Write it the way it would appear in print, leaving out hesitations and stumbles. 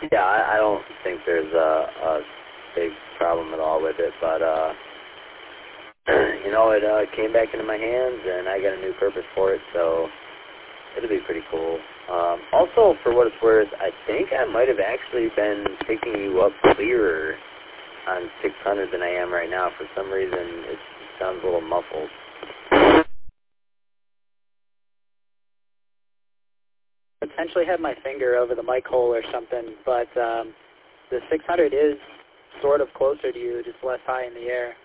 Yeah, I don't think there's a big problem at all with it, but it came back into my hands, and I got a new purpose for it, so it'll be pretty cool. Also, for what it's worth, I think I might have actually been picking you up clearer on 600 than I am right now. For some reason, it sounds a little muffled. Potentially had my finger over the mic hole or something, but the 600 is sort of closer to you, just less high in the air.